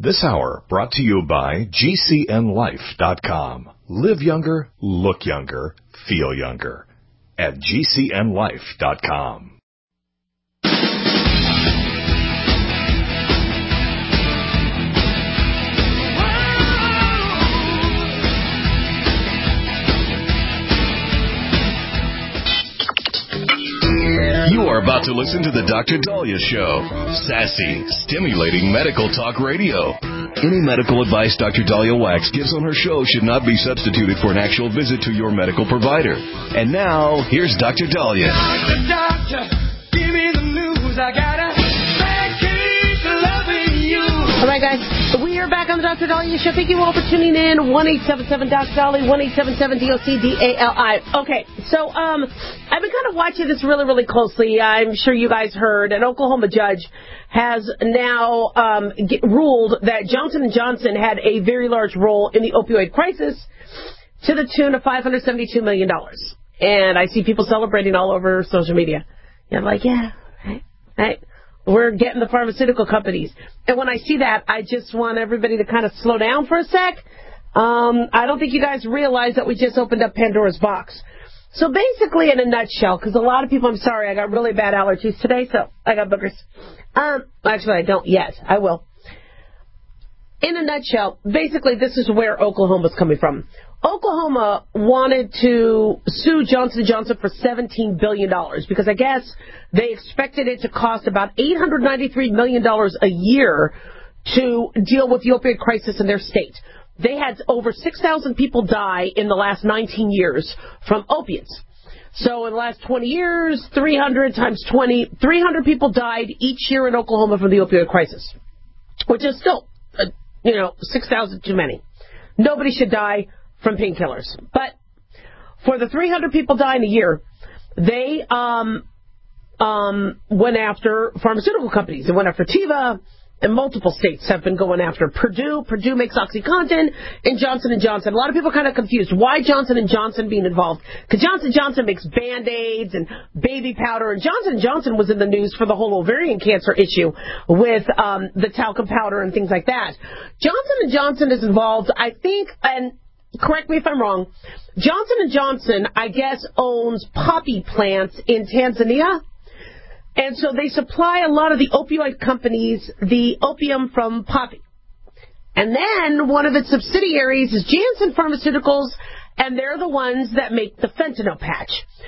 This hour brought to you by GCNLife.com. Live younger, look younger, feel younger at GCNLife.com. You are about to listen to the Dr. Daliah Show. Sassy, stimulating medical talk radio. Any medical advice Dr. Daliah Wax gives on her show should not be substituted for an actual visit to your medical provider. And now, here's Dr. Daliah. Doctor, give me the news. I got a bad case of loving you. All right, guys. We are back on the Dr. Daliah Show. Thank you all for tuning in. 1-877-DOC-DALI, 1-877-DOC-DALI. Okay, so I've been kind of watching this really, really closely. I'm sure you guys heard an Oklahoma judge has now ruled that Johnson & Johnson had a very large role in the opioid crisis to the tune of $572 million. And I see people celebrating all over social media. And I'm like, yeah, right. We're getting the pharmaceutical companies. And when I see that, I just want everybody to kind of slow down for a sec. I don't think you guys realize that we just opened up Pandora's box. So basically, in a nutshell, because a lot of people, I'm sorry, I got really bad allergies today, so I got boogers. Actually, I don't yet. I will. In a nutshell, basically, this is where Oklahoma's coming from. Oklahoma wanted to sue Johnson & Johnson for $17 billion because I guess they expected it to cost about $893 million a year to deal with the opioid crisis in their state. They had over 6,000 people die in the last 19 years from opiates. So in the last 20 years, 300 times 20, 300 people died each year in Oklahoma from the opioid crisis, which is still, 6,000 too many. Nobody should die from painkillers. But for the 300 people dying a year, they went after pharmaceutical companies. They went after Teva, and multiple states have been going after Purdue. Purdue makes OxyContin, and Johnson & Johnson. A lot of people are kind of confused. Why Johnson & Johnson being involved? Because Johnson & Johnson makes Band-Aids and baby powder, and Johnson & Johnson was in the news for the whole ovarian cancer issue with the talcum powder and things like that. Johnson & Johnson is involved, I think, and correct me if I'm wrong, Johnson & Johnson, I guess, owns poppy plants in Tanzania. And so they supply a lot of the opioid companies the opium from poppy. And then one of its subsidiaries is Janssen Pharmaceuticals, and they're the ones that make the fentanyl patch.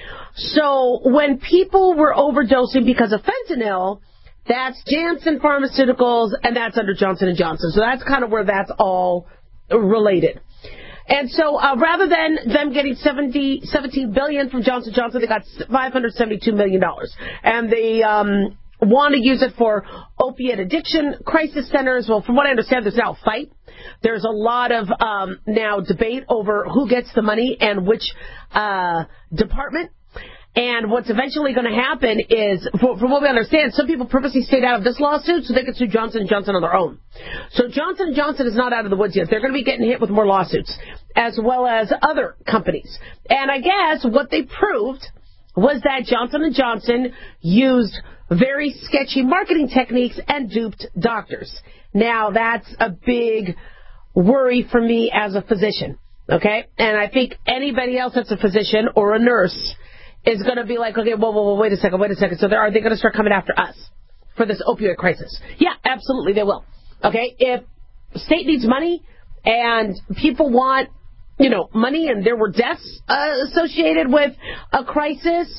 So when people were overdosing because of fentanyl, that's Janssen Pharmaceuticals, and that's under Johnson & Johnson. So that's kind of where that's all related. And so rather than them getting $17 billion from Johnson & Johnson, they got $572 million. And they want to use it for opiate addiction crisis centers. Well, from what I understand, there's now a fight. There's a lot of now debate over who gets the money and which department. And what's eventually going to happen is, from what we understand, some people purposely stayed out of this lawsuit so they could sue Johnson & Johnson on their own. So Johnson & Johnson is not out of the woods yet. They're going to be getting hit with more lawsuits, as well as other companies. And I guess what they proved was that Johnson & Johnson used very sketchy marketing techniques and duped doctors. Now, that's a big worry for me as a physician, okay? And I think anybody else that's a physician or a nurse is going to be like, okay, whoa, wait a second. So are they going to start coming after us for this opioid crisis? Yeah, absolutely they will. Okay, if the state needs money and people want, money, and there were deaths associated with a crisis,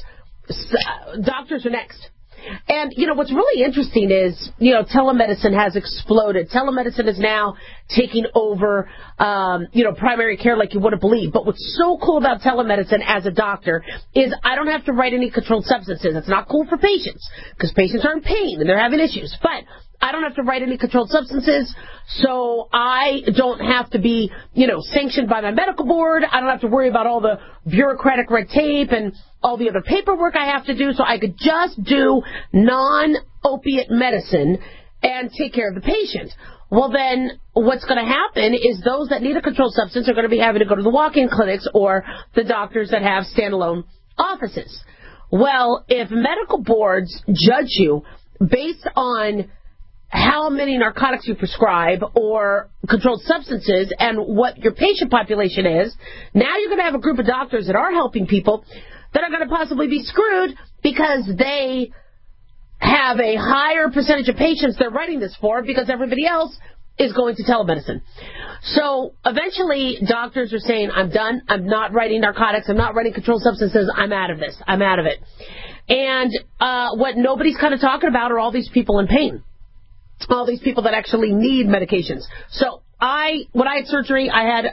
doctors are next. And, what's really interesting is, telemedicine has exploded. Telemedicine is now taking over, primary care like you wouldn't believe. But what's so cool about telemedicine as a doctor is I don't have to write any controlled substances. It's not cool for patients because patients are in pain and they're having issues. But I don't have to write any controlled substances, so I don't have to be, sanctioned by my medical board. I don't have to worry about all the bureaucratic red tape and all the other paperwork I have to do, so I could just do non-opiate medicine and take care of the patient. Well, then what's going to happen is those that need a controlled substance are going to be having to go to the walk-in clinics or the doctors that have standalone offices. Well, if medical boards judge you based on how many narcotics you prescribe or controlled substances and what your patient population is, now you're going to have a group of doctors that are helping people that are going to possibly be screwed because they have a higher percentage of patients they're writing this for because everybody else is going to telemedicine. So eventually doctors are saying, I'm done. I'm not writing narcotics. I'm not writing controlled substances. I'm out of this. I'm out of it. And what nobody's kind of talking about are all these people in pain. All these people that actually need medications. So when I had surgery, I had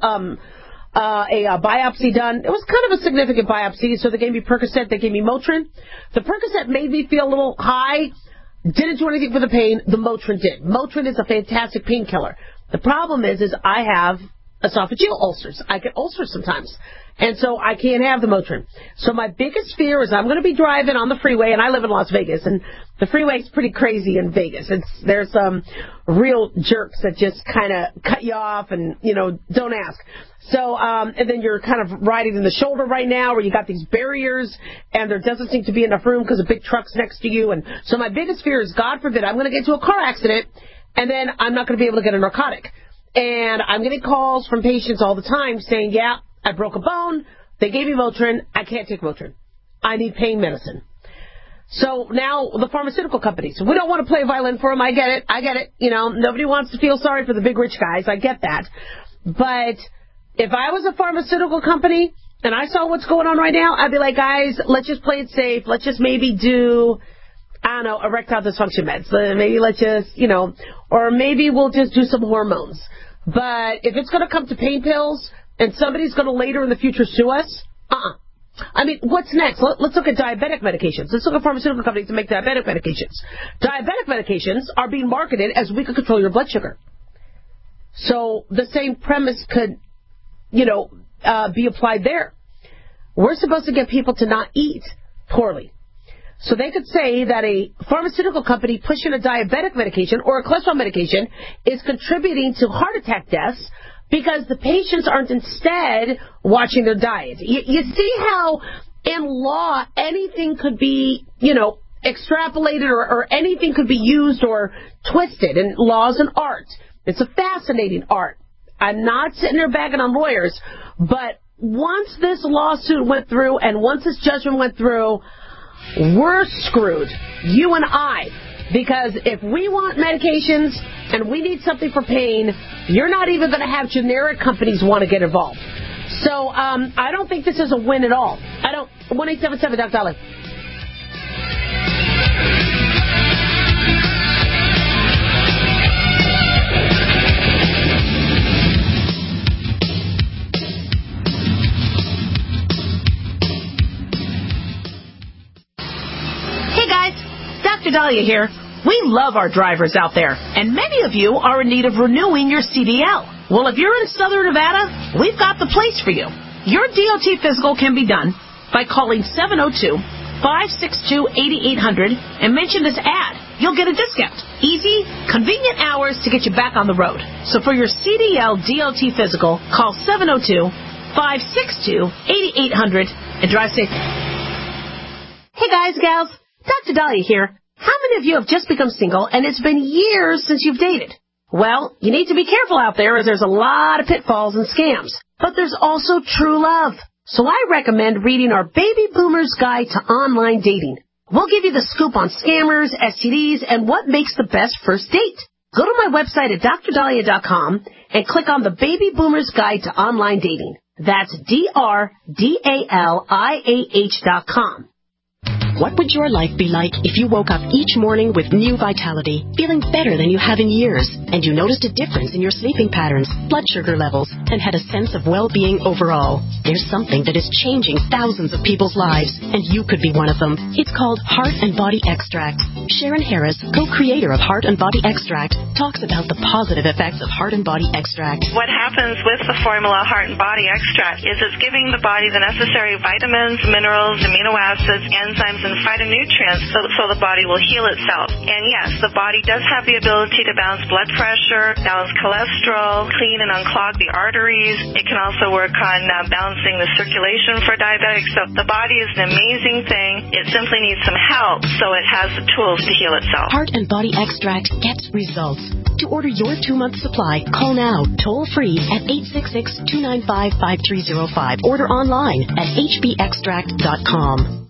a biopsy done. It was kind of a significant biopsy, so they gave me Percocet, they gave me Motrin. The Percocet made me feel a little high, didn't do anything for the pain. The Motrin did. Motrin is a fantastic painkiller. The problem is I have esophageal ulcers. I get ulcers sometimes. And so I can't have the Motrin. So my biggest fear is I'm going to be driving on the freeway, and I live in Las Vegas, and the freeway is pretty crazy in Vegas. There's some real jerks that just kind of cut you off and, don't ask. So, and then you're kind of riding in the shoulder right now where you got these barriers, and there doesn't seem to be enough room because a big truck's next to you. And so my biggest fear is, God forbid, I'm going to get into a car accident, and then I'm not going to be able to get a narcotic. And I'm getting calls from patients all the time saying, yeah, I broke a bone. They gave me Motrin. I can't take Motrin. I need pain medicine. So now the pharmaceutical companies, we don't want to play violin for them. I get it. Nobody wants to feel sorry for the big rich guys. I get that. But if I was a pharmaceutical company and I saw what's going on right now, I'd be like, guys, let's just play it safe. Let's just maybe do, erectile dysfunction meds. Maybe let's just, or maybe we'll just do some hormones. But if it's going to come to pain pills, and somebody's going to later in the future sue us? What's next? Let's look at diabetic medications. Let's look at pharmaceutical companies that make diabetic medications. Diabetic medications are being marketed as we can control your blood sugar. So the same premise could, be applied there. We're supposed to get people to not eat poorly. So they could say that a pharmaceutical company pushing a diabetic medication or a cholesterol medication is contributing to heart attack deaths because the patients aren't instead watching their diet. You see how in law anything could be, extrapolated or anything could be used or twisted. And law's an art. It's a fascinating art. I'm not sitting there bagging on lawyers, but once this lawsuit went through and once this judgment went through, we're screwed, you and I, because if we want medications and we need something for pain, you're not even going to have generic companies want to get involved. So I don't think this is a win at all. I don't. 1-877 Dr. Dolly. Dr. Dahlia here. We love our drivers out there, and many of you are in need of renewing your CDL. Well, if you're in Southern Nevada, we've got the place for you. Your DOT physical can be done by calling 702-562-8800 and mention this ad. You'll get a discount. Easy, convenient hours to get you back on the road. So for your CDL DOT physical, call 702-562-8800 and drive safe. Hey guys, gals, Dr. Dahlia here. How many of you have just become single and it's been years since you've dated? Well, you need to be careful out there as there's a lot of pitfalls and scams. But there's also true love. So I recommend reading our Baby Boomer's Guide to Online Dating. We'll give you the scoop on scammers, STDs, and what makes the best first date. Go to my website at drdahlia.com and click on the Baby Boomer's Guide to Online Dating. That's DRDALIAH.com. What would your life be like if you woke up each morning with new vitality, feeling better than you have in years, and you noticed a difference in your sleeping patterns, blood sugar levels, and had a sense of well-being overall? There's something that is changing thousands of people's lives, and you could be one of them. It's called Heart and Body Extract. Sharon Harris, co-creator of Heart and Body Extract, talks about the positive effects of Heart and Body Extract. What happens with the formula Heart and Body Extract is it's giving the body the necessary vitamins, minerals, amino acids, enzymes, and phytonutrients so the body will heal itself. And yes, the body does have the ability to balance blood pressure, balance cholesterol, clean and unclog the arteries. It can also work on balancing the circulation for diabetics. So the body is an amazing thing. It simply needs some help so it has the tools to heal itself. Heart and Body Extract gets results. To order your 2-month supply, call now, toll free at 866-295-5305. Order online at hbextract.com.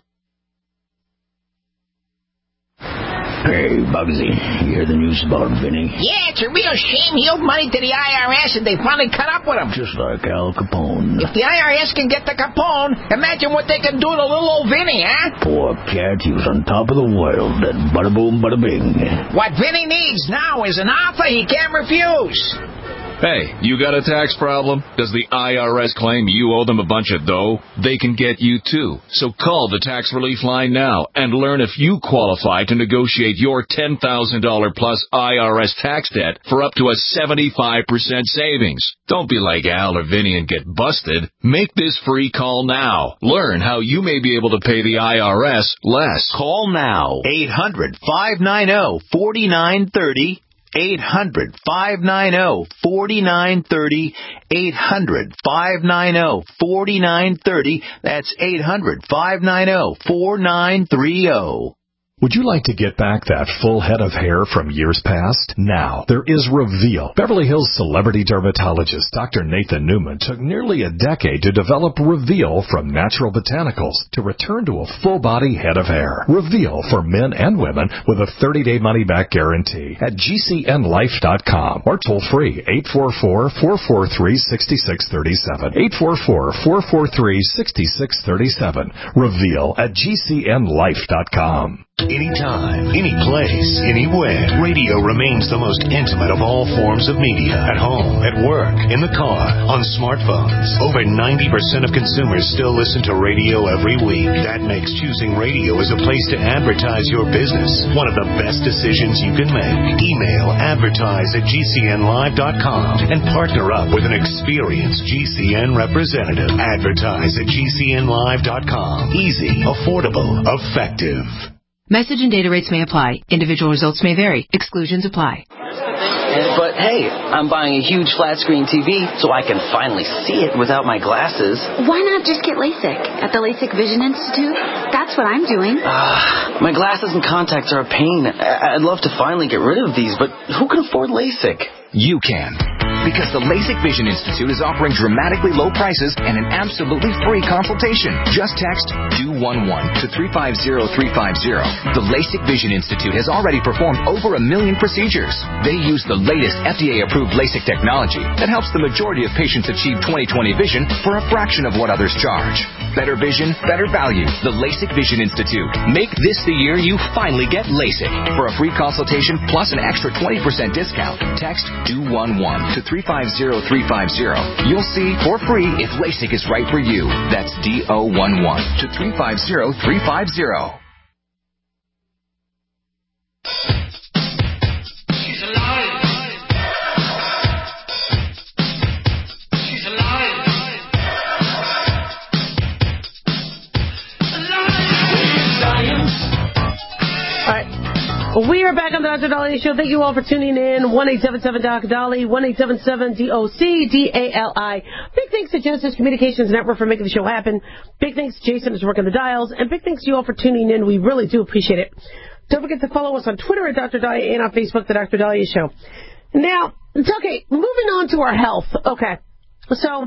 Hey, Bugsy, you hear the news about Vinny? Yeah, it's a real shame he owed money to the IRS and they finally cut up with him. Just like Al Capone. If the IRS can get to Capone, imagine what they can do to little old Vinny, huh? Poor cat, he was on top of the world, and bada boom, bada bing. What Vinny needs now is an offer he can't refuse. Hey, you got a tax problem? Does the IRS claim you owe them a bunch of dough? They can get you too. So call the Tax Relief Line now and learn if you qualify to negotiate your $10,000 plus IRS tax debt for up to a 75% savings. Don't be like Al or Vinny and get busted. Make this free call now. Learn how you may be able to pay the IRS less. Call now. 800-590-4930. 800-590-4930. 800-590-4930. That's 800-590-4930. Would you like to get back that full head of hair from years past? Now, there is Reveal. Beverly Hills celebrity dermatologist Dr. Nathan Newman took nearly a decade to develop Reveal from natural botanicals to return to a full-body head of hair. Reveal for men and women with a 30-day money-back guarantee at GCNlife.com or toll-free 844-443-6637. 844-443-6637. Reveal at GCNlife.com. Anytime, any place, anywhere. Radio remains the most intimate of all forms of media. At home, at work, in the car, on smartphones. Over 90% of consumers still listen to radio every week. That makes choosing radio as a place to advertise your business one of the best decisions you can make. Email advertise@gcnlive.com and partner up with an experienced GCN representative. Advertise at gcnlive.com. Easy, affordable, effective. Message and data rates may apply. Individual results may vary. Exclusions apply. But hey, I'm buying a huge flat screen TV so I can finally see it without my glasses. Why not just get LASIK at the LASIK Vision Institute? That's what I'm doing. My glasses and contacts are a pain. I'd love to finally get rid of these, but who can afford LASIK? You can. Because the LASIK Vision Institute is offering dramatically low prices and an absolutely free consultation. Just text DO11 to 350350. The LASIK Vision Institute has already performed over 1 million procedures. They use the latest FDA-approved LASIK technology that helps the majority of patients achieve 20/20 vision for a fraction of what others charge. Better vision, better value. The LASIK Vision Institute. Make this the year you finally get LASIK. For a free consultation plus an extra 20% discount, text DO11 to 350350. You'll see for free if LASIK is right for you. That's DO11 to 350350. We are back on the Dr. Dali Show. Thank you all for tuning in. 1-877-DOC-DALI, 1-877-DOC-DALI. Big thanks to Genesis Communications Network for making the show happen. Big thanks to Jason who's working the dials. And big thanks to you all for tuning in. We really do appreciate it. Don't forget to follow us on Twitter at Dr. Dali and on Facebook, The Dr. Dali Show. Now, okay, moving on to our health. Okay, so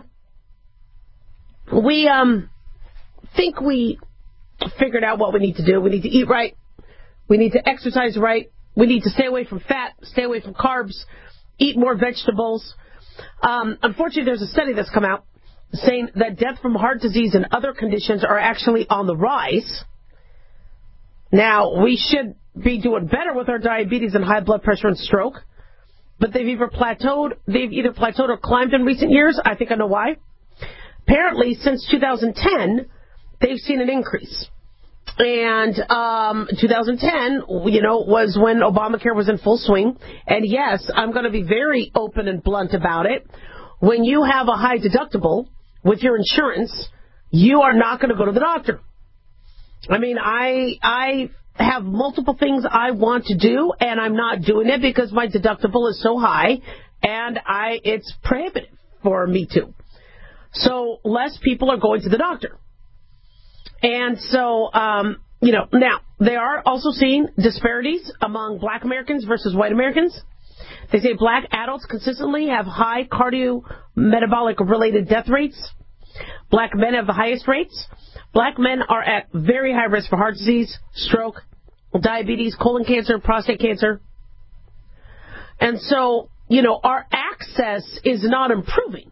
we think we figured out what we need to do. We need to eat right. We need to exercise right. We need to stay away from fat, stay away from carbs, eat more vegetables. Unfortunately, there's a study that's come out saying that death from heart disease and other conditions are actually on the rise. Now, we should be doing better with our diabetes and high blood pressure and stroke, but they've either plateaued or climbed in recent years. I think I know why. Apparently, since 2010, they've seen an increase. And 2010, was when Obamacare was in full swing. And yes, I'm going to be very open and blunt about it. When you have a high deductible with your insurance, you are not going to go to the doctor. I mean, I have multiple things I want to do, and I'm not doing it because my deductible is so high, and it's prohibitive for me to. So less people are going to the doctor. And so, now, they are also seeing disparities among black Americans versus white Americans. They say black adults consistently have high cardiometabolic-related death rates. Black men have the highest rates. Black men are at very high risk for heart disease, stroke, diabetes, colon cancer, prostate cancer. And so, our access is not improving.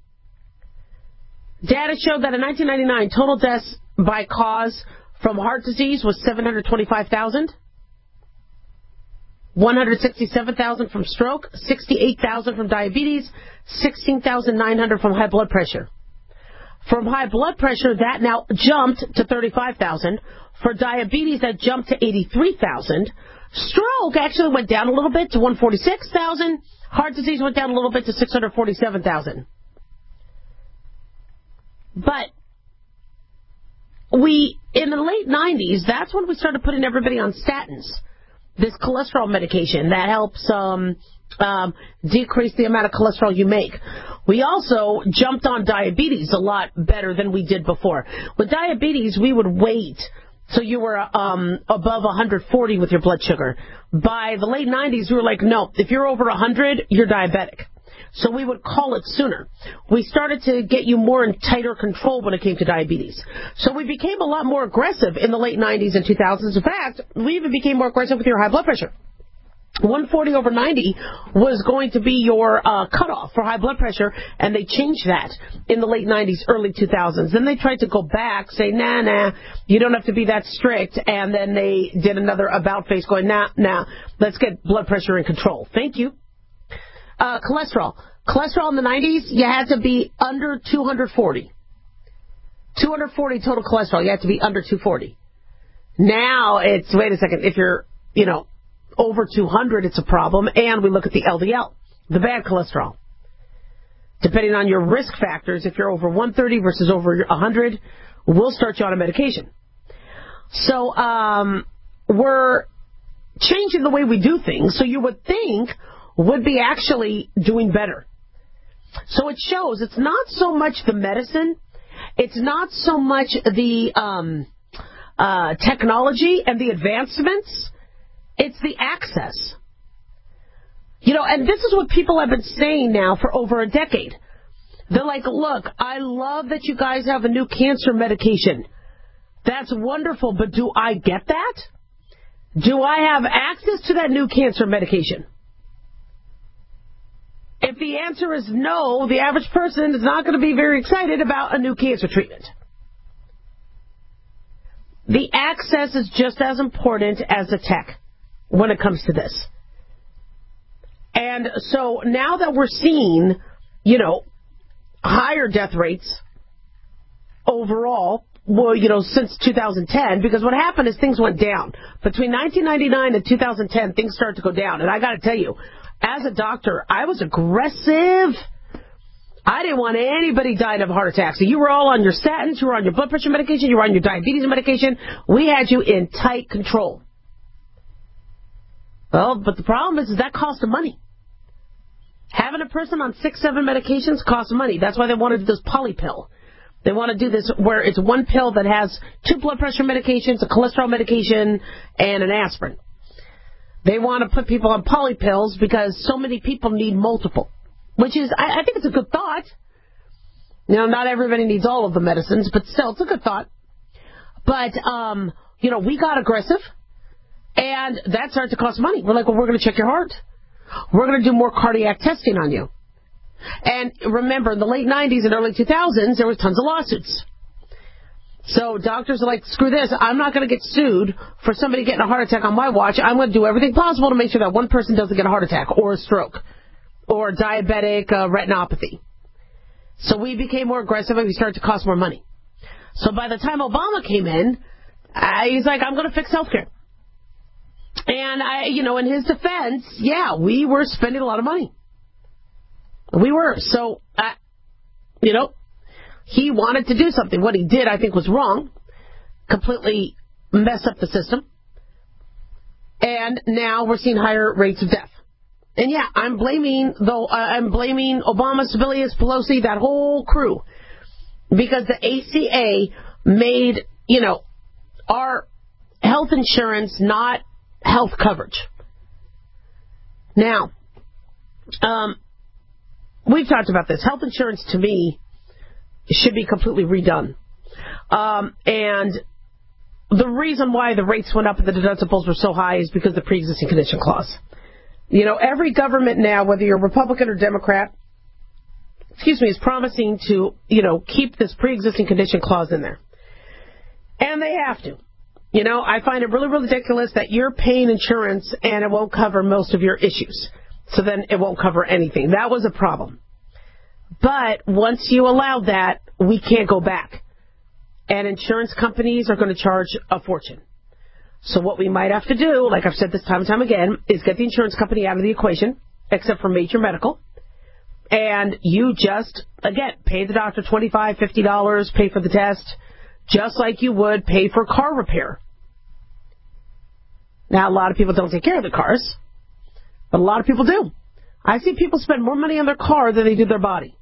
Data showed that in 1999, total deaths by cause from heart disease was 725,000. 167,000 from stroke, 68,000 from diabetes, 16,900 from high blood pressure. From high blood pressure, that now jumped to 35,000. For diabetes, that jumped to 83,000. Stroke actually went down a little bit to 146,000. Heart disease went down a little bit to 647,000. But in the late 90s, that's when we started putting everybody on statins. This cholesterol medication that helps decrease the amount of cholesterol you make. We also jumped on diabetes a lot better than we did before. With diabetes, we would wait till you were above 140 with your blood sugar. By the late 90s, we were like, no, if you're over 100, you're diabetic. So we would call it sooner. We started to get you more in tighter control when it came to diabetes. So we became a lot more aggressive in the late 90s and 2000s. In fact, we even became more aggressive with your high blood pressure. 140 over 90 was going to be your cutoff for high blood pressure, and they changed that in the late 90s, early 2000s. Then they tried to go back, say, nah, you don't have to be that strict, and then they did another about face going, nah, let's get blood pressure in control. Thank you. Cholesterol. Cholesterol in the 90s, you had to be under 240. 240 total cholesterol, you had to be under 240. Now it's, wait a second, if you're, over 200, it's a problem, and we look at the LDL, the bad cholesterol. Depending on your risk factors, if you're over 130 versus over 100, we'll start you on a medication. So we're changing the way we do things, so you would think would be actually doing better. So it shows it's not so much the medicine, it's not so much the technology and the advancements, it's the access. And this is what people have been saying now for over a decade. They're like, look, I love that you guys have a new cancer medication. That's wonderful, but do I get that? Do I have access to that new cancer medication? If the answer is no, the average person is not going to be very excited about a new cancer treatment. The access is just as important as the tech when it comes to this. And so now that we're seeing, higher death rates overall, since 2010, because what happened is things went down. Between 1999 and 2010, things started to go down. And I got to tell you, as a doctor, I was aggressive. I didn't want anybody dying of a heart attack. So you were all on your statins, you were on your blood pressure medication, you were on your diabetes medication. We had you in tight control. Well, but the problem is that costs money. Having a person on 6-7 medications costs money. That's why they want to do this polypill. They want to do this where it's one pill that has 2 blood pressure medications, a cholesterol medication, and an aspirin. They want to put people on polypills because so many people need multiple, which is, I think it's a good thought. Not everybody needs all of the medicines, but still, it's a good thought. But, we got aggressive, and that started to cost money. We're like, well, we're going to check your heart. We're going to do more cardiac testing on you. And remember, in the late 90s and early 2000s, there was tons of lawsuits. So doctors are like, screw this, I'm not going to get sued for somebody getting a heart attack on my watch. I'm going to do everything possible to make sure that one person doesn't get a heart attack or a stroke or diabetic retinopathy. So we became more aggressive and we started to cost more money. So by the time Obama came in, he's like, I'm going to fix healthcare. And, in his defense, we were spending a lot of money. We were. So, he wanted to do something. What he did, I think, was wrong. Completely mess up the system. And now we're seeing higher rates of death. And yeah, I'm blaming Obama, Sebelius, Pelosi, that whole crew, because the ACA made, our health insurance not health coverage. Now, we've talked about this. Health insurance, to me, should be completely redone. And the reason why the rates went up and the deductibles were so high is because of the pre-existing condition clause. Every government now, whether you're Republican or Democrat, is promising to, keep this pre-existing condition clause in there. And they have to. I find it really, really ridiculous that you're paying insurance and it won't cover most of your issues. So then it won't cover anything. That was a problem. But once you allow that, we can't go back. And insurance companies are going to charge a fortune. So what we might have to do, like I've said this time and time again, is get the insurance company out of the equation, except for major medical. And you just, again, pay the doctor $25, $50, pay for the test, just like you would pay for car repair. Now, a lot of people don't take care of their cars, but a lot of people do. I see people spend more money on their car than they do their body.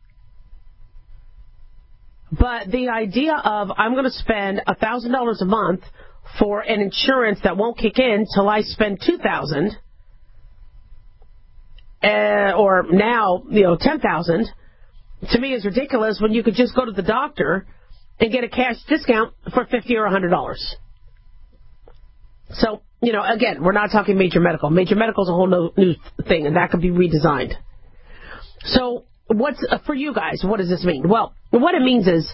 But the idea of, I'm going to spend $1,000 a month for an insurance that won't kick in till I spend $2,000, or now, $10,000, to me is ridiculous when you could just go to the doctor and get a cash discount for $50 or $100. So, again, we're not talking major medical. Major medical is a whole new thing, and that could be redesigned. So, for you guys, what does this mean? Well, what it means is,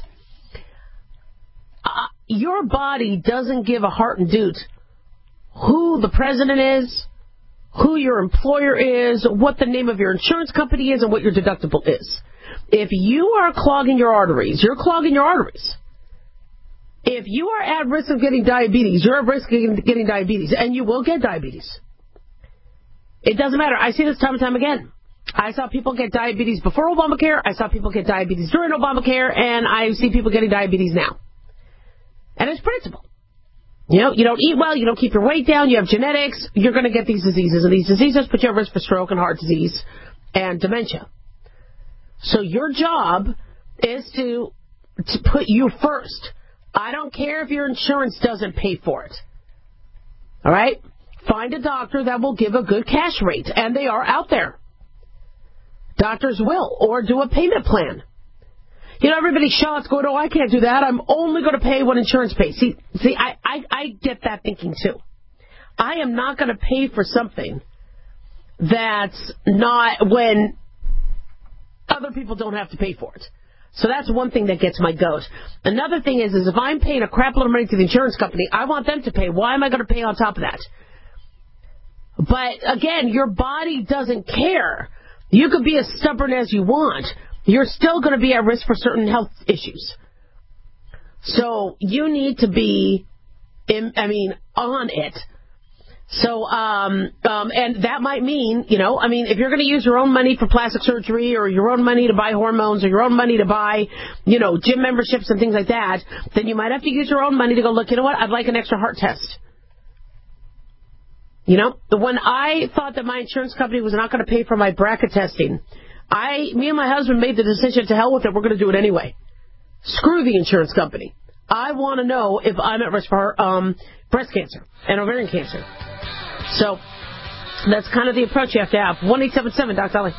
your body doesn't give a heart and doot who the president is, who your employer is, what the name of your insurance company is, and what your deductible is. If you are clogging your arteries, you're clogging your arteries. If you are at risk of getting diabetes, you're at risk of getting diabetes, and you will get diabetes. It doesn't matter. I see this time and time again. I saw people get diabetes before Obamacare. I saw people get diabetes during Obamacare, and I see people getting diabetes now. And it's predictable. You don't eat well, you don't keep your weight down, you have genetics, you're going to get these diseases. And these diseases put you at risk for stroke and heart disease and dementia. So your job is to put you first. I don't care if your insurance doesn't pay for it. All right? Find a doctor that will give a good cash rate. And they are out there. Doctors will. Or do a payment plan. Everybody shouts, going, I can't do that. I'm only going to pay what insurance pays. See, I get that thinking, too. I am not going to pay for something that's not when other people don't have to pay for it. So that's one thing that gets my goat. Another thing is if I'm paying a crap load of money to the insurance company, I want them to pay. Why am I going to pay on top of that? But, again, your body doesn't care. You could be as stubborn as you want. You're still going to be at risk for certain health issues. So you need to be, on it. So, and that might mean, if you're going to use your own money for plastic surgery or your own money to buy hormones or your own money to buy, gym memberships and things like that, then you might have to use your own money to go, look, I'd like an extra heart test. When I thought that my insurance company was not going to pay for my BRCA testing, me and my husband made the decision, to hell with it, we're going to do it anyway. Screw the insurance company. I want to know if I'm at risk for breast cancer and ovarian cancer. So that's kind of the approach you have to have. 1-877 Doc Dolly.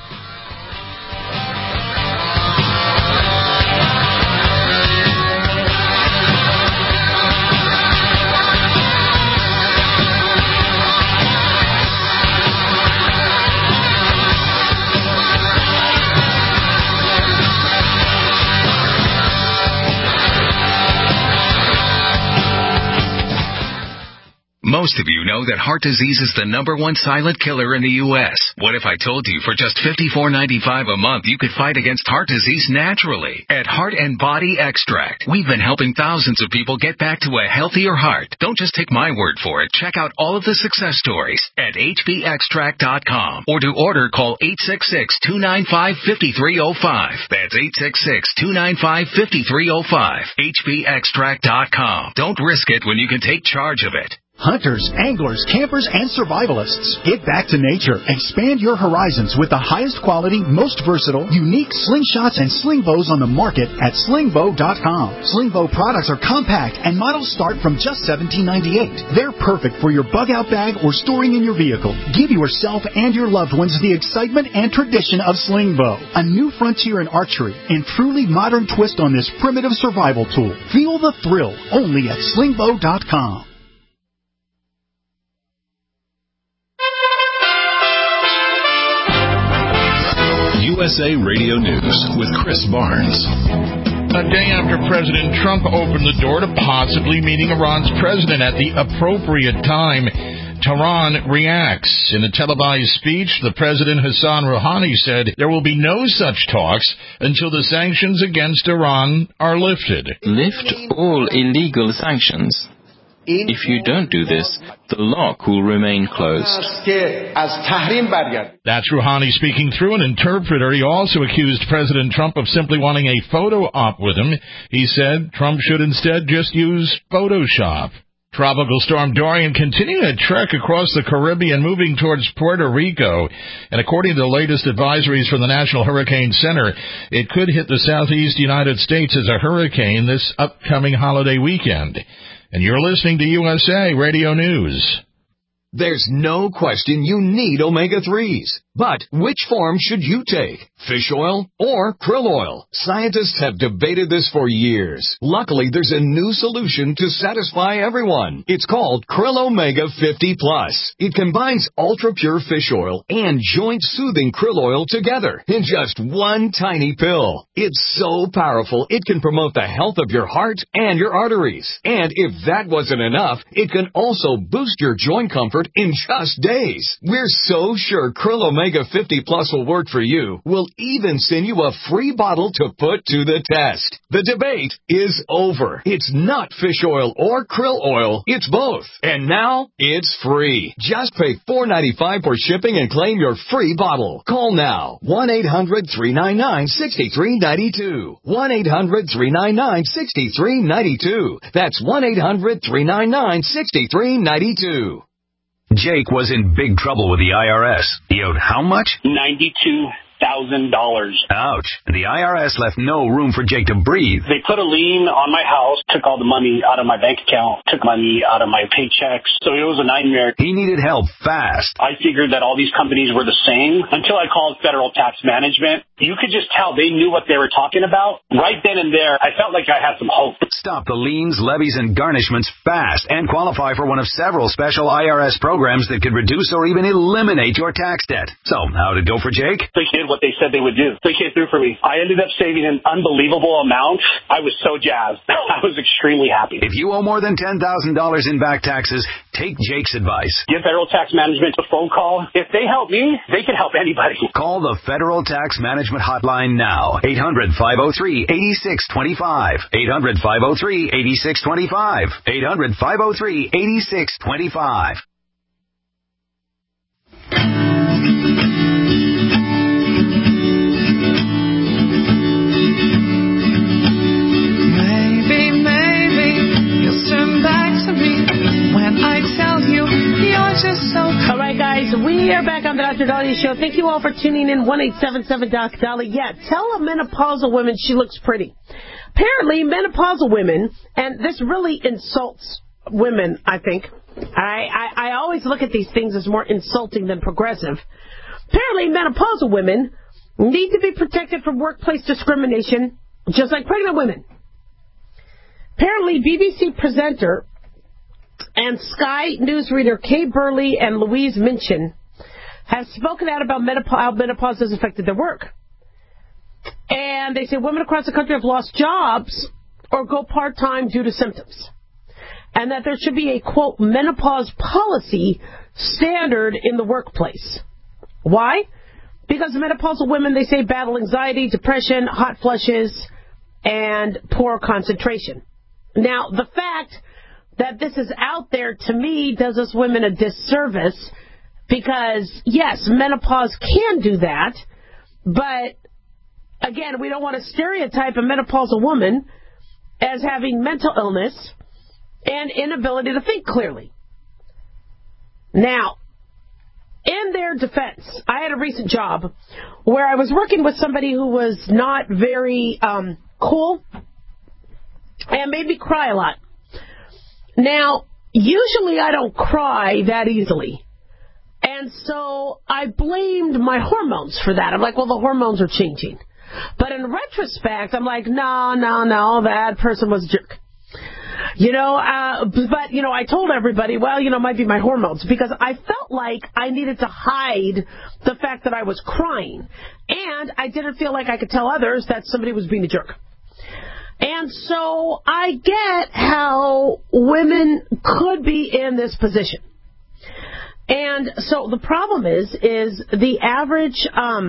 Most of you know that heart disease is the #1 silent killer in the U.S. What if I told you for just $54.95 a month you could fight against heart disease naturally? At Heart and Body Extract, we've been helping thousands of people get back to a healthier heart. Don't just take my word for it. Check out all of the success stories at hbextract.com. Or to order, call 866-295-5305. That's 866-295-5305. hbextract.com. Don't risk it when you can take charge of it. Hunters, anglers, campers, and survivalists, get back to nature. Expand your horizons with the highest quality, most versatile, unique slingshots and sling bows on the market at slingbow.com. Slingbow products are compact and models start from just $17.98. They're perfect for your bug-out bag or storing in your vehicle. Give yourself and your loved ones the excitement and tradition of Slingbow, a new frontier in archery and truly modern twist on this primitive survival tool. Feel the thrill only at slingbow.com. USA Radio News with Chris Barnes. A day after President Trump opened the door to possibly meeting Iran's president at the appropriate time, Tehran reacts. In a televised speech, the president Hassan Rouhani said there will be no such talks until the sanctions against Iran are lifted. Lift all illegal sanctions. If you don't do this, the lock will remain closed. That's Rouhani speaking through an interpreter. He also accused President Trump of simply wanting a photo op with him. He said Trump should instead just use Photoshop. Tropical storm Dorian continuing a trek across the Caribbean, moving towards Puerto Rico. And according to the latest advisories from the National Hurricane Center, it could hit the southeast United States as a hurricane this upcoming holiday weekend. And you're listening to USA Radio News. There's no question you need omega-3s. But which form should you take? Fish oil or krill oil? Scientists have debated this for years. Luckily, there's a new solution to satisfy everyone. It's called Krill Omega 50 Plus. It combines ultra-pure fish oil and joint-soothing krill oil together in just one tiny pill. It's so powerful, it can promote the health of your heart and your arteries. And if that wasn't enough, it can also boost your joint comfort in just days. We're so sure Krill Omega 50 Plus will work for you. We'll even send you a free bottle to put to the test. The debate is over. It's not fish oil or krill oil. It's both. And now it's free. Just pay $4.95 for shipping and claim your free bottle. Call now. 1-800-399-6392. 1-800-399-6392. That's 1-800-399-6392. Jake was in big trouble with the IRS. He owed how much? $92,000. Ouch. The IRS left no room for Jake to breathe. They put a lien on my house, took all the money out of my bank account, took money out of my paychecks. So it was a nightmare. He needed help fast. I figured that all these companies were the same until I called Federal Tax Management. You could just tell they knew what they were talking about. Right then and there, I felt like I had some hope. Stop the liens, levies, and garnishments fast and qualify for one of several special IRS programs that could reduce or even eliminate your tax debt. So, how'd it go for Jake? They did what they said they would do. They came through for me. I ended up saving an unbelievable amount. I was so jazzed. I was extremely happy. If you owe more than $10,000 in back taxes, take Jake's advice. Give Federal Tax Management a phone call. If they help me, they can help anybody. Call the Federal Tax Management hotline now. 800-503-8625. 800-503-8625. 800-503-8625. All right, guys, we are back on the Dr. Dahlia Show. Thank you all for tuning in. 1-877-DOC-DAHLIA. Yeah, tell a menopausal woman she looks pretty. Apparently, menopausal women, and this really insults women, I think. I always look at these things as more insulting than progressive. Apparently, menopausal women need to be protected from workplace discrimination, just like pregnant women. Apparently, BBC presenter and Sky News reader Kay Burley and Louise Minchin have spoken out about how menopause has affected their work. And they say women across the country have lost jobs or go part-time due to symptoms. and that there should be a, quote, menopause policy standard in the workplace. Why? Because menopausal women, they say, battle anxiety, depression, hot flushes, and poor concentration. Now, the fact that this is out there, to me, does us women a disservice because, yes, menopause can do that, but, again, we don't want to stereotype a menopausal woman as having mental illness and inability to think clearly. Now, in their defense, I had a recent job where I was working with somebody who was not very cool and made me cry a lot. Now, usually I don't cry that easily. And so I blamed my hormones for that. I'm like, well, the hormones are changing. But in retrospect, I'm like, no, that person was a jerk. But I told everybody, well, it might be my hormones, because I felt like I needed to hide the fact that I was crying. And I didn't feel like I could tell others that somebody was being a jerk. And so I get how women could be in this position. And so the problem is the average,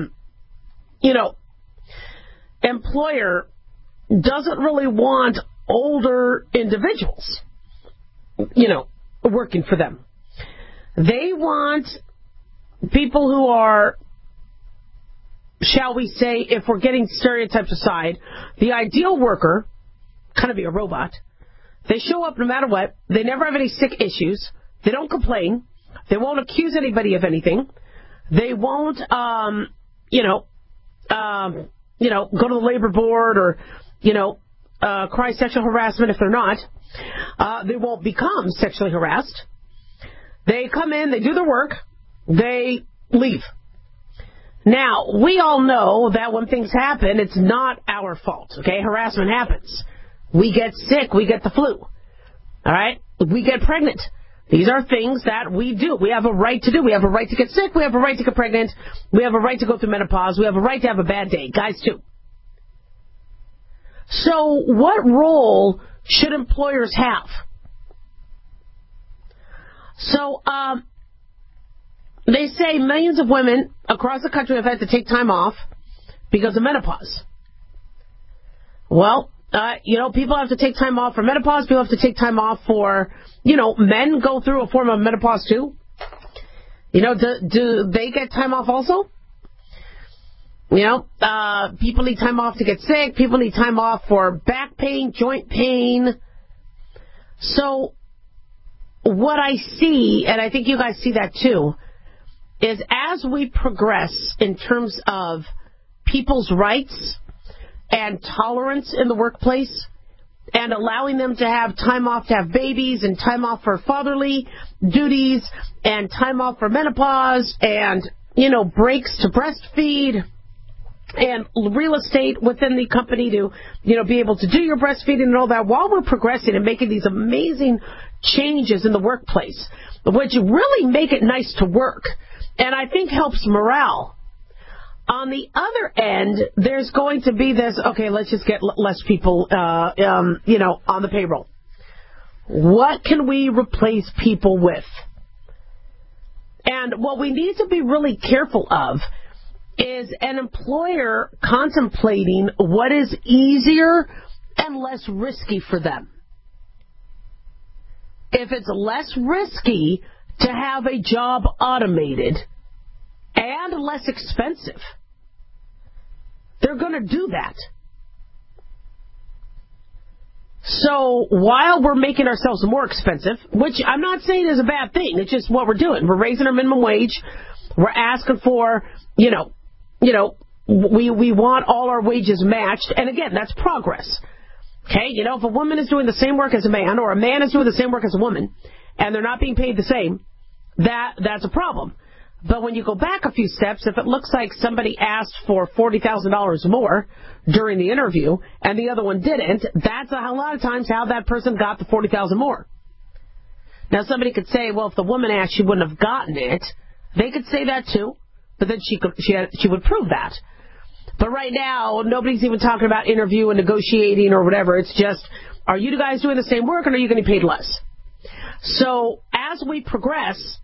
employer doesn't really want older individuals, working for them. They want people who are, shall we say, if we're getting stereotypes aside, the ideal worker, kind of be a robot. They show up no matter what. They never have any sick issues. They don't complain. They won't accuse anybody of anything. They won't, go to the labor board or, cry sexual harassment if they're not. They won't become sexually harassed. They come in, they do their work, they leave. Now, we all know that when things happen, it's not our fault, okay? Harassment happens. We get sick, we get the flu, all right? We get pregnant. These are things that we do. We have a right to do. We have a right to get sick. We have a right to get pregnant. We have a right to go through menopause. We have a right to have a bad day. Guys, too. So what role should employers have? So they say millions of women across the country have had to take time off because of menopause. Well, people have to take time off for menopause. People have to take time off for, men go through a form of menopause too. Do they get time off also? People need time off to get sick. People need time off for back pain, joint pain. So what I see, and I think you guys see that too, is as we progress in terms of people's rights and tolerance in the workplace and allowing them to have time off to have babies and time off for fatherly duties and time off for menopause and, breaks to breastfeed and real estate within the company to, be able to do your breastfeeding and all that, while we're progressing and making these amazing changes in the workplace, which really make it nice to work and I think helps morale. On the other end, there's going to be this, okay, let's just get less people, on the payroll. What can we replace people with? And what we need to be really careful of is an employer contemplating what is easier and less risky for them. If it's less risky to have a job automated and less expensive, they're going to do that. So while we're making ourselves more expensive, which I'm not saying is a bad thing, it's just what we're doing. We're raising our minimum wage. We're asking for, we want all our wages matched. And again, that's progress. Okay, if a woman is doing the same work as a man, or a man is doing the same work as a woman, and they're not being paid the same, that's a problem. But when you go back a few steps, if it looks like somebody asked for $40,000 more during the interview and the other one didn't, that's a lot of times how that person got the $40,000 more. Now, somebody could say, well, if the woman asked, she wouldn't have gotten it. They could say that too, but then she would prove that. But right now, nobody's even talking about interview and negotiating or whatever. It's just, are you guys doing the same work, or are you getting paid less? So as we progress,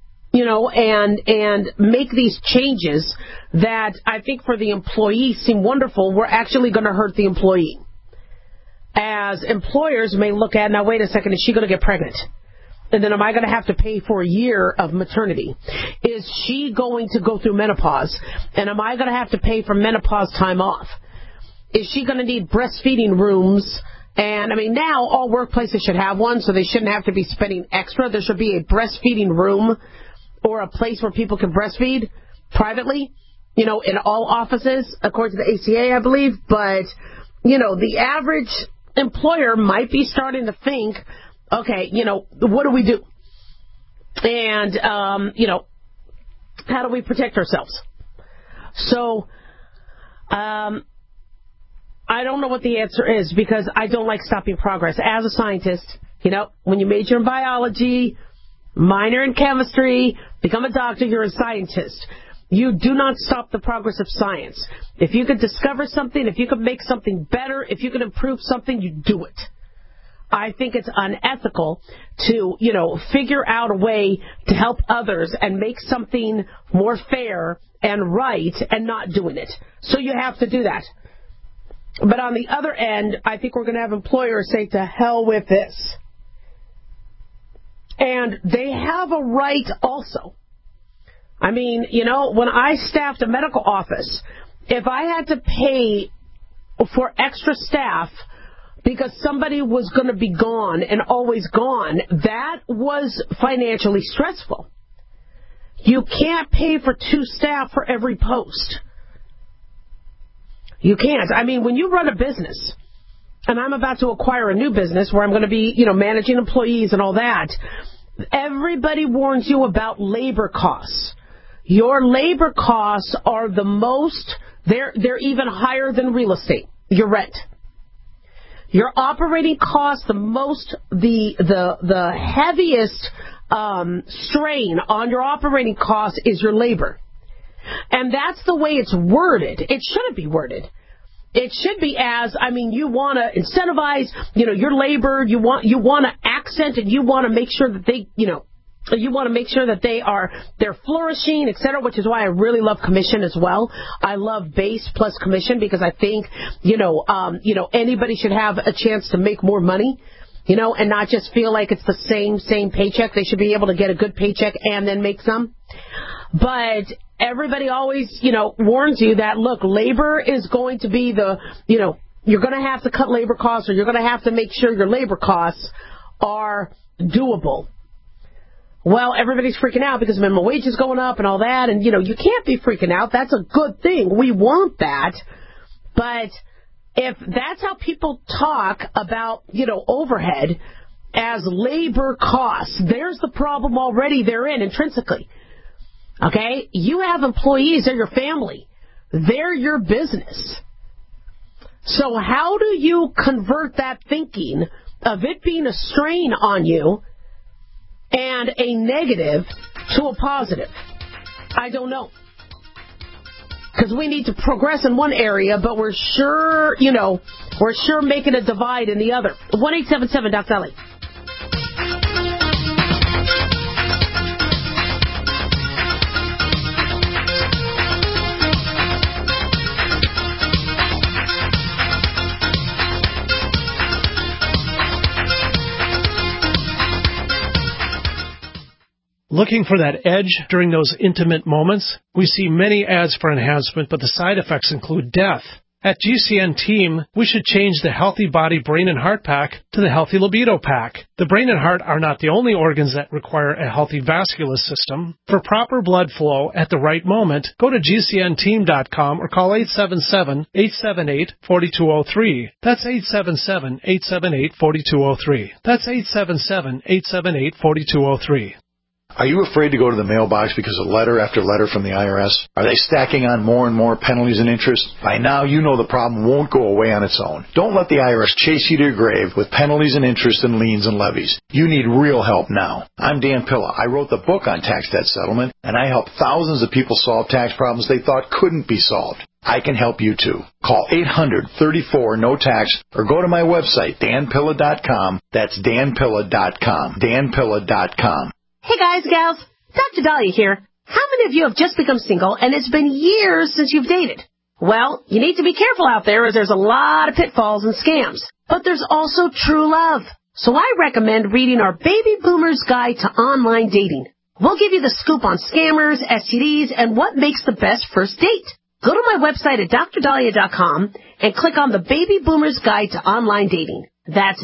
and make these changes that I think for the employee seem wonderful, we're actually going to hurt the employee. As employers may look at, now wait a second, is she going to get pregnant? And then am I going to have to pay for a year of maternity? Is she going to go through menopause? And am I going to have to pay for menopause time off? Is she going to need breastfeeding rooms? And, now all workplaces should have one, so they shouldn't have to be spending extra. There should be a breastfeeding room or a place where people can breastfeed privately, in all offices, according to the ACA, I believe. But, the average employer might be starting to think, okay, what do we do? And, how do we protect ourselves? So, I don't know what the answer is because I don't like stopping progress. As a scientist, when you major in biology, minor in chemistry, become a doctor, you're a scientist. You do not stop the progress of science. If you could discover something, if you could make something better, if you could improve something, you do it. I think it's unethical to, figure out a way to help others and make something more fair and right and not doing it. So you have to do that. But on the other end, I think we're going to have employers say, to hell with this. And they have a right also. When I staffed a medical office, if I had to pay for extra staff because somebody was going to be gone and always gone, that was financially stressful. You can't pay for 2 staff for every post. You can't. When you run a business, and I'm about to acquire a new business where I'm going to be, managing employees and all that, everybody warns you about labor costs. Your labor costs are the most, they're even higher than real estate, your rent. Your operating costs, the heaviest strain on your operating costs is your labor. And that's the way it's worded. It shouldn't be worded. It should be as, you want to incentivize, your labor, you want to accent and you want to make sure that they, you want to make sure that they're flourishing, etc., which is why I really love commission as well. I love base plus commission because I think, anybody should have a chance to make more money, and not just feel like it's the same paycheck. They should be able to get a good paycheck and then make some. But everybody always, warns you that, look, labor is going to be you're going to have to cut labor costs, or you're going to have to make sure your labor costs are doable. Well, everybody's freaking out because minimum wage is going up and all that. And, you can't be freaking out. That's a good thing. We want that. But if that's how people talk about, overhead as labor costs, there's the problem already they're in intrinsically. Okay? You have employees. They're your family. They're your business. So how do you convert that thinking of it being a strain on you and a negative to a positive? I don't know. Because we need to progress in one area, but we're sure making a divide in the other. 1-877-DOC-SALLY. Looking for that edge during those intimate moments? We see many ads for enhancement, but the side effects include death. At GCN Team, we should change the Healthy Body, Brain, and Heart Pack to the Healthy Libido Pack. The brain and heart are not the only organs that require a healthy vascular system. For proper blood flow at the right moment, go to GCNteam.com or call 877-878-4203. That's 877-878-4203. That's 877-878-4203. Are you afraid to go to the mailbox because of letter after letter from the IRS? Are they stacking on more and more penalties and interest? By now, you know the problem won't go away on its own. Don't let the IRS chase you to your grave with penalties and interest and liens and levies. You need real help now. I'm Dan Pilla. I wrote the book on tax debt settlement, and I help thousands of people solve tax problems they thought couldn't be solved. I can help you too. Call 800-34-NO-TAX or go to my website, danpilla.com. That's danpilla.com. danpilla.com. Hey guys, gals, Dr. Dahlia here. How many of you have just become single and it's been years since you've dated? Well, you need to be careful out there as there's a lot of pitfalls and scams. But there's also true love. So I recommend reading our Baby Boomer's Guide to Online Dating. We'll give you the scoop on scammers, STDs, and what makes the best first date. Go to my website at drdahlia.com and click on the Baby Boomer's Guide to Online Dating. That's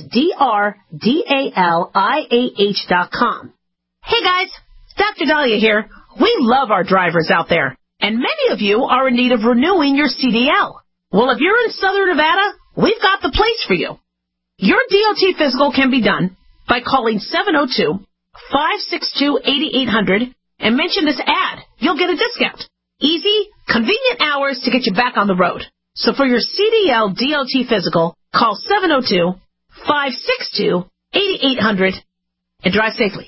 DRDALIAH.com. Hey guys, Dr. Dahlia here. We love our drivers out there, and many of you are in need of renewing your CDL. Well, if you're in Southern Nevada, we've got the place for you. Your DOT physical can be done by calling 702-562-8800 and mention this ad. You'll get a discount. Easy, convenient hours to get you back on the road. So for your CDL DOT physical, call 702-562-8800 and drive safely.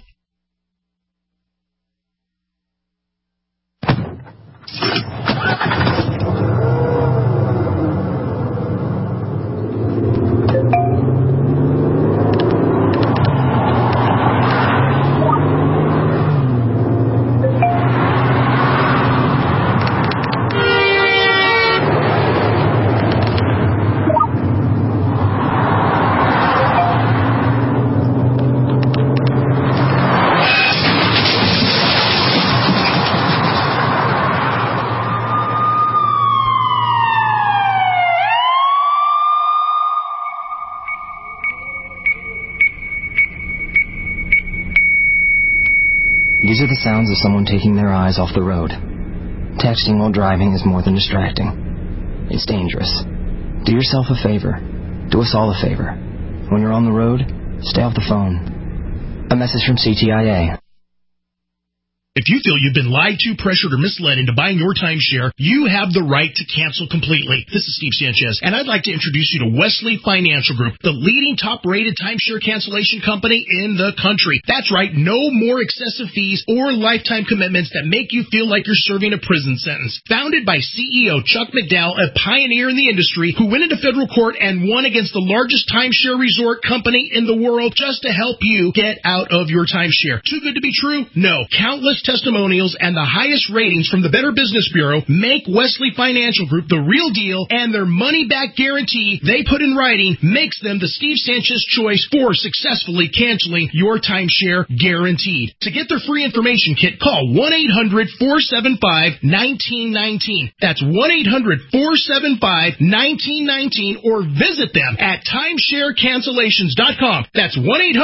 These are the sounds of someone taking their eyes off the road. Texting while driving is more than distracting. It's dangerous. Do yourself a favor. Do us all a favor. When you're on the road, stay off the phone. A message from CTIA. If you feel you've been lied to, pressured, or misled into buying your timeshare, you have the right to cancel completely. This is Steve Sanchez, and I'd like to introduce you to Wesley Financial Group, the leading top-rated timeshare cancellation company in the country. That's right, no more excessive fees or lifetime commitments that make you feel like you're serving a prison sentence. Founded by CEO Chuck McDowell, a pioneer in the industry who went into federal court and won against the largest timeshare resort company in the world just to help you get out of your timeshare. Too good to be true? No. Countless testimonials and the highest ratings from the Better Business Bureau make Wesley Financial Group the real deal, and their money-back guarantee they put in writing makes them the Steve Sanchez choice for successfully canceling your timeshare guaranteed. To get their free information kit, call 1-800-475-1919. That's 1-800-475-1919, or visit them at timesharecancellations.com. That's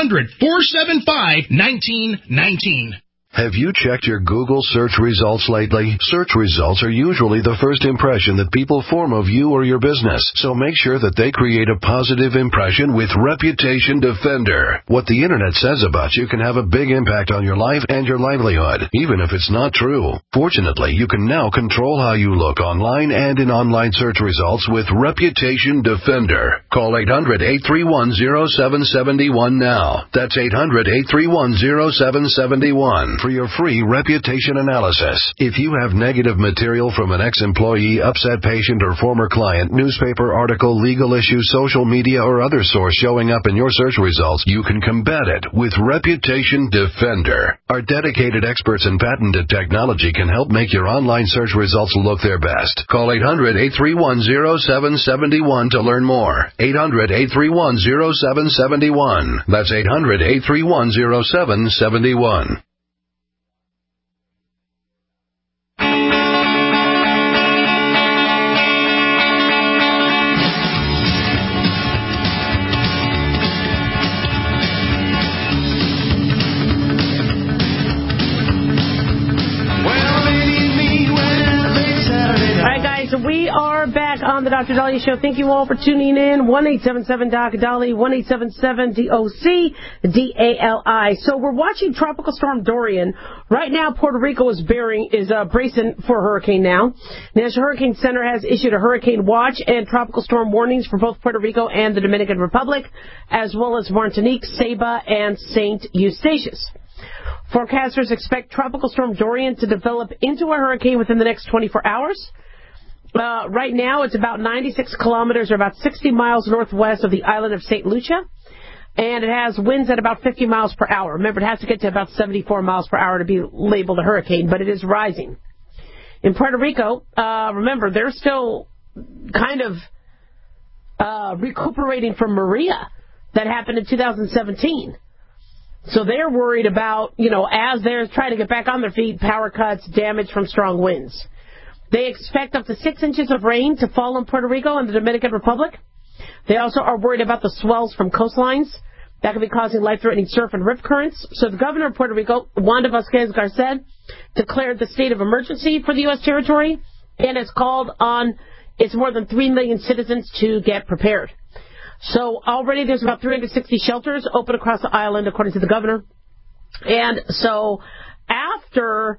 1-800-475-1919. Have you checked your Google search results lately? Search results are usually the first impression that people form of you or your business, so make sure that they create a positive impression with Reputation Defender. What the internet says about you can have a big impact on your life and your livelihood, even if it's not true. Fortunately, you can now control how you look online and in online search results with Reputation Defender. Call 800-831-0771 now. That's 800-831-0771. For your free reputation analysis. If you have negative material from an ex-employee, upset patient, or former client, newspaper article, legal issue, social media, or other source showing up in your search results, you can combat it with Reputation Defender. Our dedicated experts in patented technology can help make your online search results look their best. Call 800-831-0771 to learn more. 800-831-0771. That's 800-831-0771. We are back. back on the Dr. Dahlia Show. Thank you all for tuning in. 1-877-DOC-DALI, 1-877-DOC-DALI. So we're watching Tropical Storm Dorian. Right now, Puerto Rico is bracing for a hurricane now. National Hurricane Center has issued a hurricane watch and tropical storm warnings for both Puerto Rico and the Dominican Republic, as well as Martinique, Saba, and St. Eustatius. Forecasters expect Tropical Storm Dorian to develop into a hurricane within the next 24 hours. Right now, it's about 96 kilometers or about 60 miles northwest of the island of St. Lucia, and it has winds at about 50 miles per hour. Remember, it has to get to about 74 miles per hour to be labeled a hurricane, but it is rising. In Puerto Rico, remember, they're still kind of recuperating from Maria that happened in 2017. So they're worried about, as they're trying to get back on their feet, power cuts, damage from strong winds. They expect up to 6 inches of rain to fall in Puerto Rico and the Dominican Republic. They also are worried about the swells from coastlines that could be causing life-threatening surf and rip currents. So the governor of Puerto Rico, Wanda Vasquez-Garcet, declared the state of emergency for the U.S. territory and has called on its more than 3 million citizens to get prepared. So already there's about 360 shelters open across the island, according to the governor. And so after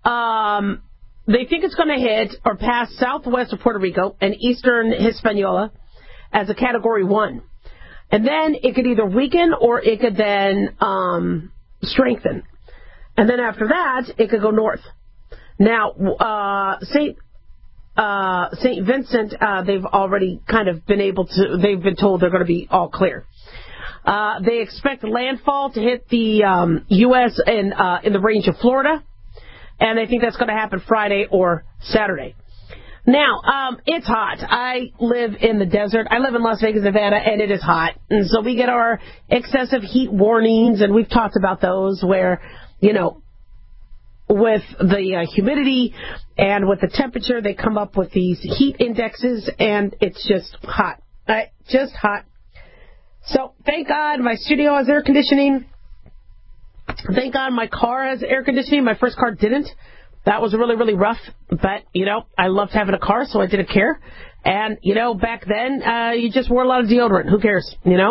they think it's going to hit or pass southwest of Puerto Rico and eastern Hispaniola as a Category 1. And then it could either weaken or it could then strengthen. And then after that, it could go north. Now, St. Vincent, they've already kind of they've been told they're going to be all clear. They expect landfall to hit the U.S. in the range of Florida. And they think that's going to happen Friday or Saturday. Now, it's hot. I live in the desert. I live in Las Vegas, Nevada, and it is hot. And so we get our excessive heat warnings, and we've talked about those where, with the humidity and with the temperature, they come up with these heat indexes, and it's just hot. Just hot. So thank God my studio has air conditioning. Thank God my car has air conditioning. My first car didn't. That was really, really rough. But, I loved having a car, so I didn't care. And, back then, you just wore a lot of deodorant. Who cares,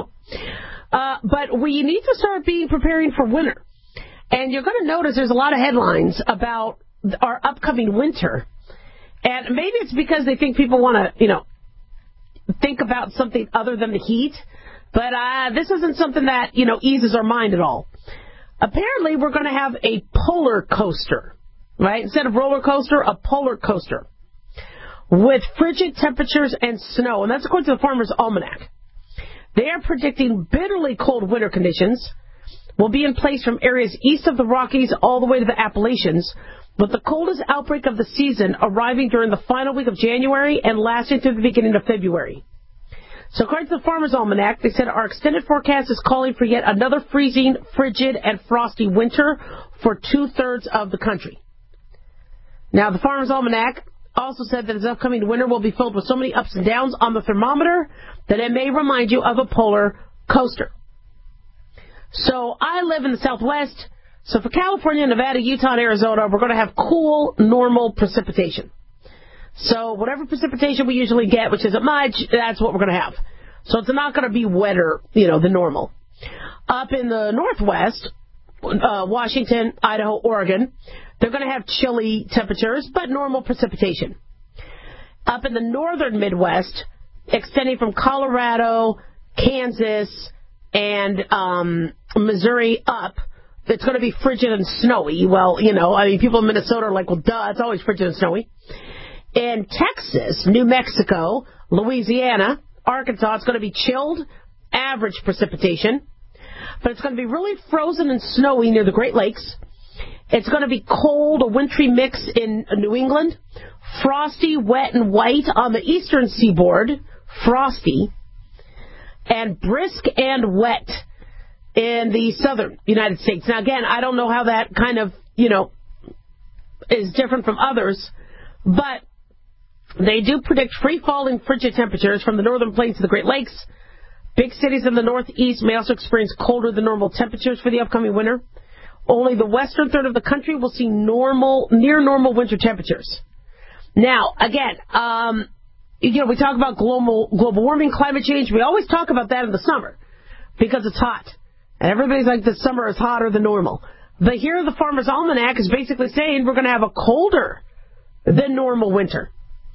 But we need to start preparing for winter. And you're going to notice there's a lot of headlines about our upcoming winter. And maybe it's because they think people want to, think about something other than the heat. But this isn't something that, eases our mind at all. Apparently, we're going to have a polar coaster, right? Instead of roller coaster, a polar coaster with frigid temperatures and snow. And that's according to the Farmer's Almanac. They are predicting bitterly cold winter conditions will be in place from areas east of the Rockies all the way to the Appalachians, with the coldest outbreak of the season arriving during the final week of January and lasting through the beginning of February. So according to the Farmer's Almanac, they said our extended forecast is calling for yet another freezing, frigid, and frosty winter for 2/3 of the country. Now, the Farmer's Almanac also said that this upcoming winter will be filled with so many ups and downs on the thermometer that it may remind you of a polar coaster. So I live in the Southwest. So for California, Nevada, Utah, and Arizona, we're going to have cool, normal precipitation. So whatever precipitation we usually get, which isn't much, that's what we're going to have. So it's not going to be wetter, than normal. Up in the Northwest, Washington, Idaho, Oregon, they're going to have chilly temperatures, but normal precipitation. Up in the northern Midwest, extending from Colorado, Kansas, and Missouri up, it's going to be frigid and snowy. Well, people in Minnesota are like, well, duh, it's always frigid and snowy. In Texas, New Mexico, Louisiana, Arkansas, it's going to be chilled, average precipitation. But it's going to be really frozen and snowy near the Great Lakes. It's going to be cold, a wintry mix in New England. Frosty, wet, and white on the eastern seaboard. Frosty. And brisk and wet in the southern United States. Now, again, I don't know how that kind of, is different from others. But they do predict free-falling frigid temperatures from the northern plains to the Great Lakes. Big cities in the northeast may also experience colder than normal temperatures for the upcoming winter. Only the western third of the country will see near normal winter temperatures. Now, again, we talk about global warming, climate change. We always talk about that in the summer because it's hot. And everybody's like, the summer is hotter than normal. But here the Farmer's Almanac is basically saying we're going to have a colder than normal winter.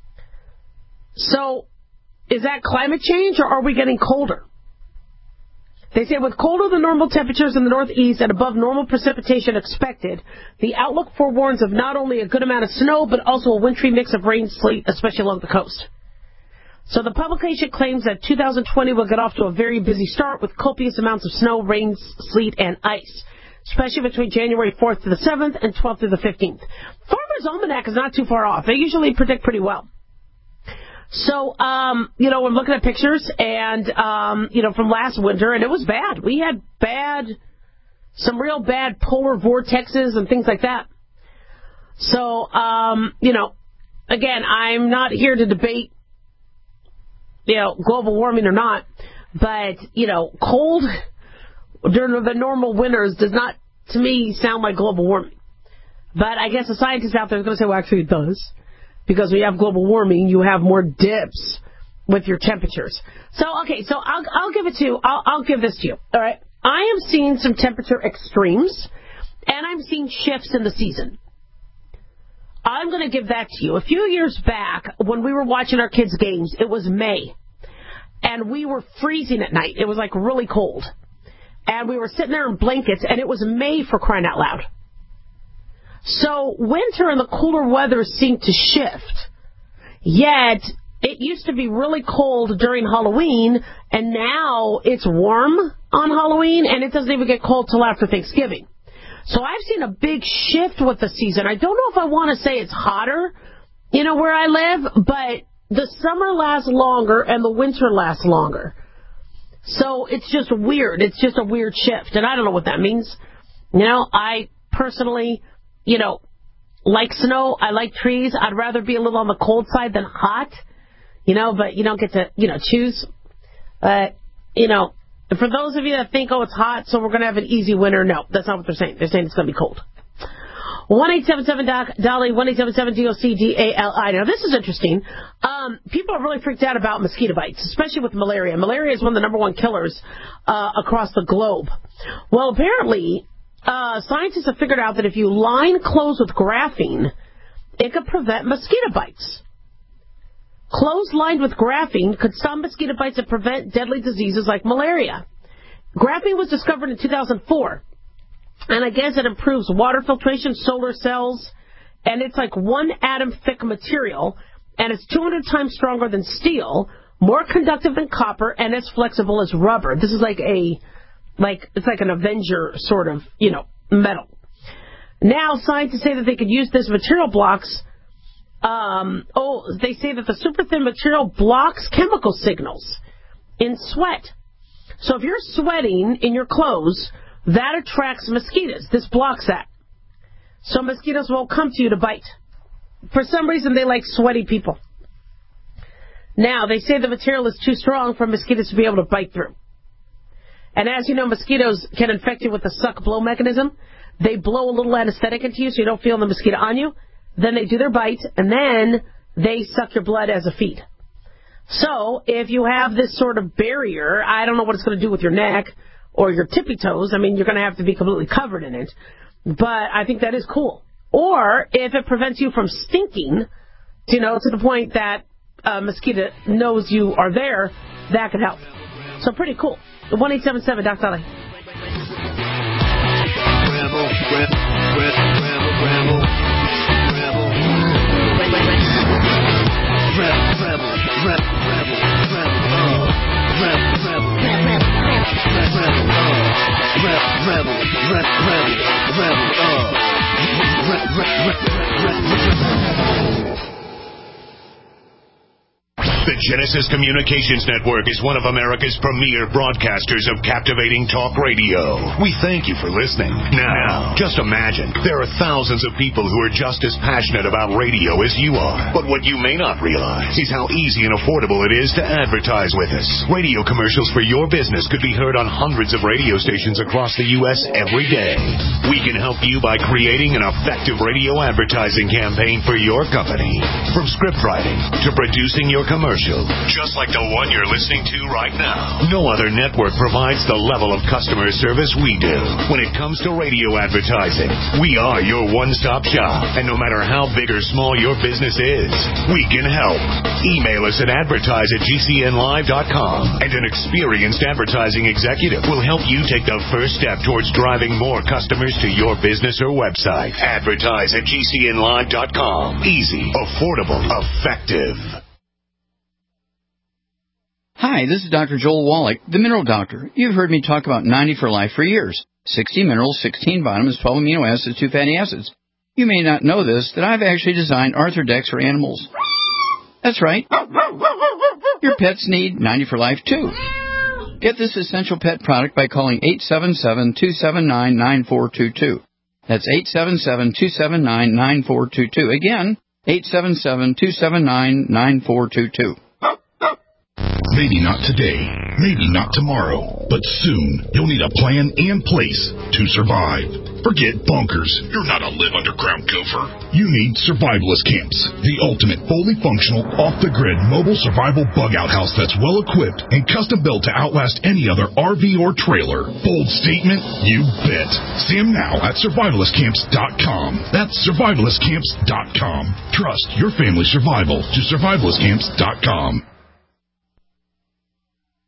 So is that climate change, or are we getting colder? They say with colder than normal temperatures in the Northeast and above normal precipitation expected, the outlook forewarns of not only a good amount of snow, but also a wintry mix of rain, sleet, especially along the coast. So the publication claims that 2020 will get off to a very busy start with copious amounts of snow, rain, sleet, and ice, especially between January 4th to the 7th and 12th through the 15th. Farmer's Almanac is not too far off. They usually predict pretty well. So, I'm looking at pictures and, from last winter, and it was bad. We had some real bad polar vortexes and things like that. So, again, I'm not here to debate, global warming or not, but, cold during the normal winters does not, to me, sound like global warming. But I guess the scientists out there are going to say, well, actually it does. Because when you have global warming, you have more dips with your temperatures. So, okay, so I'll give this to you. All right. I am seeing some temperature extremes, and I'm seeing shifts in the season. I'm going to give that to you. A few years back, when we were watching our kids' games, it was May, and we were freezing at night. It was like really cold. And we were sitting there in blankets, and it was May, for crying out loud. So winter and the cooler weather seem to shift. Yet, it used to be really cold during Halloween, and now it's warm on Halloween, and it doesn't even get cold till after Thanksgiving. So I've seen a big shift with the season. I don't know if I want to say it's hotter, where I live, but the summer lasts longer and the winter lasts longer. So it's just weird. It's just a weird shift, and I don't know what that means. I personally, like snow. I like trees. I'd rather be a little on the cold side than hot, but you don't get to, choose. But, for those of you that think, it's hot, so we're going to have an easy winter, no, that's not what they're saying. They're saying it's going to be cold. 1-877-DOLLY, 1-877-DOCDALI. Now, this is interesting. People are really freaked out about mosquito bites, especially with malaria. Malaria is one of the number one killers across the globe. Well, apparently, scientists have figured out that if you line clothes with graphene, it could prevent mosquito bites. Clothes lined with graphene could stop mosquito bites and prevent deadly diseases like malaria. Graphene was discovered in 2004, and I guess it improves water filtration, solar cells, and it's like one atom thick material, and it's 200 times stronger than steel, more conductive than copper, and as flexible as rubber. This is it's like an Avenger sort of, metal. Now, scientists say that they could use this material blocks. They say that the super thin material blocks chemical signals in sweat. So if you're sweating in your clothes, that attracts mosquitoes. This blocks that. So mosquitoes won't come to you to bite. For some reason, they like sweaty people. Now, they say the material is too strong for mosquitoes to be able to bite through. And as you know, mosquitoes can infect you with the suck-blow mechanism. They blow a little anesthetic into you so you don't feel the mosquito on you. Then they do their bite, and then they suck your blood as a feed. So if you have this sort of barrier, I don't know what it's going to do with your neck or your tippy toes. I mean, you're going to have to be completely covered in it. But I think that is cool. Or if it prevents you from stinking, to the point that a mosquito knows you are there, that could help. So pretty cool. 1-877-DOC-DOLLY. The Genesis Communications Network is one of America's premier broadcasters of captivating talk radio. We thank you for listening. Now, just imagine, there are thousands of people who are just as passionate about radio as you are. But what you may not realize is how easy and affordable it is to advertise with us. Radio commercials for your business could be heard on hundreds of radio stations across the U.S. every day. We can help you by creating an effective radio advertising campaign for your company. From script writing to producing your commercial, just like the one you're listening to right now. No other network provides the level of customer service we do. When it comes to radio advertising, we are your one-stop shop. And no matter how big or small your business is, we can help. Email us at advertise@gcnlive.com, and an experienced advertising executive will help you take the first step towards driving more customers to your business or website. Advertise@gcnlive.com. Easy, affordable, effective. Hi, this is Dr. Joel Wallach, the Mineral Doctor. You've heard me talk about 90 for Life for years. 60 minerals, 16 vitamins, 12 amino acids, 2 fatty acids. You may not know this, that I've actually designed Arthrodex for animals. That's right. Your pets need 90 for Life, too. Get this essential pet product by calling 877-279-9422. That's 877-279-9422. Again, 877-279-9422. Maybe not today, maybe not tomorrow, but soon you'll need a plan in place to survive. Forget bunkers. You're not a live underground gopher. You need survivalist camps, the ultimate fully functional, off-the-grid mobile survival bug-out house that's well-equipped and custom-built to outlast any other RV or trailer. Bold statement? You bet. See them now at survivalistcamps.com. That's survivalistcamps.com. Trust your family's survival to survivalistcamps.com.